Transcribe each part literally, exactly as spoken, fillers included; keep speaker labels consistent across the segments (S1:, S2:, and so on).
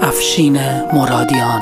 S1: افشین مرادیان.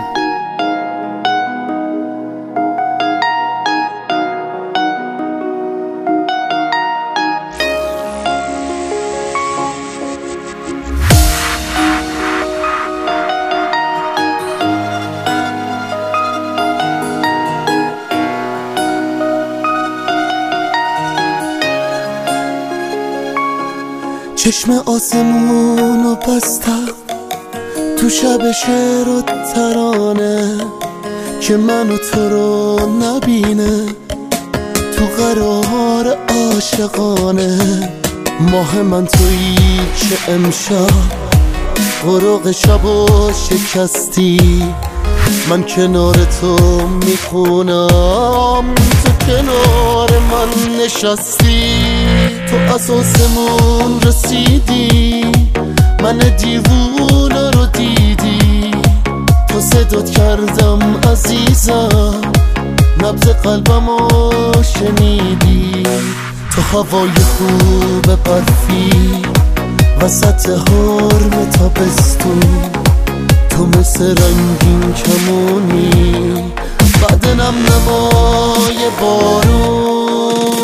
S2: چشم آسمونو بستم تو شب شعر و ترانه که منو تو رو نبینه تو قرار عاشقانه. ماه من تویی که امشب غروق شب و شکستی، من کنار تو میخونم تو کنار من نشستی. تو از آسمون رسیدی من دیوونه رو دیدی، تو صدات کردم عزیزم نبض قلبمو شنیدی. تو هوای خوب برفی وسط حرم تابستون، تو مثل رنگین کمونی بعد نم نمای بارون.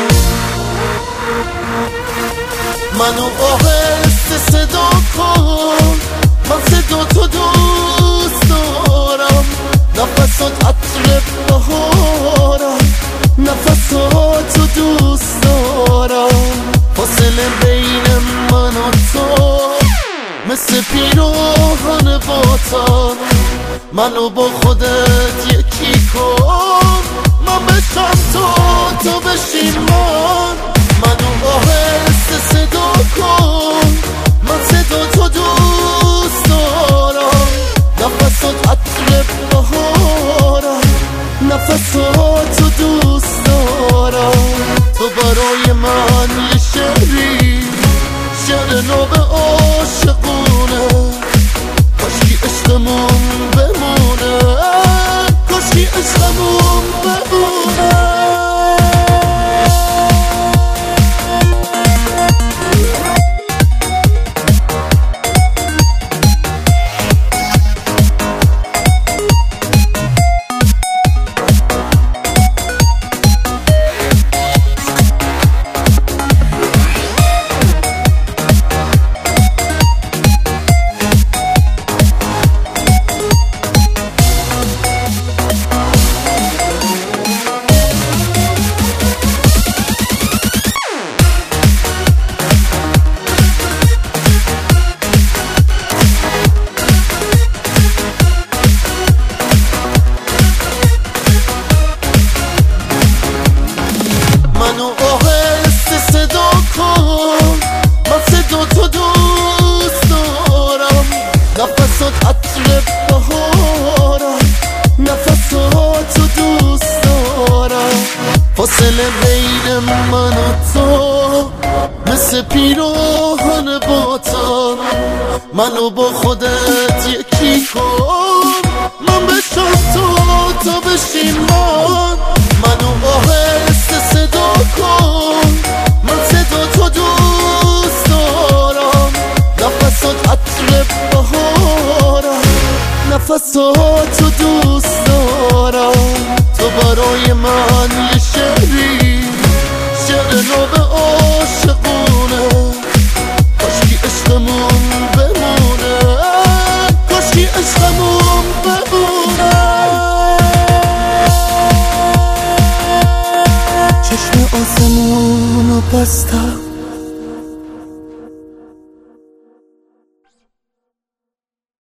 S2: منو آهسته صدا کن، من صدا تو دوست دارم. نفسات عطر بهارم، نفسات تو دوست دارم. فاصله بین من و تو مثل پیراهن باتم، منو با خودت یکی کن. من بشم تو تو بشی من، منو آهسته صدا کن، من صدا تو دوست دارم. نفسات عطر بهارم، نفسات تو دوست دارم. تو برای من یه شعری، شعر ناب عاشقونه. کاشکی عشقمون بمونه، کاشکی عشقمون بمونه. نفسات عطر بهارم، نفسات تو دوست دارم. فاصله بین من و تو مثل پیراهن باتم، منو با خودت یکی کن. من بشم تو تو بشی من، منو آهسته صدا کن، من صدا تو دوست دارم. نفسات عطر بهارم، نفسات تو دوست دارم. تو برای من یه شعری، شعر ناب عاشقونه. کاشکی عشقمون بمونه، کاشکی عشقمون بمونه. چشم آسمونو بستم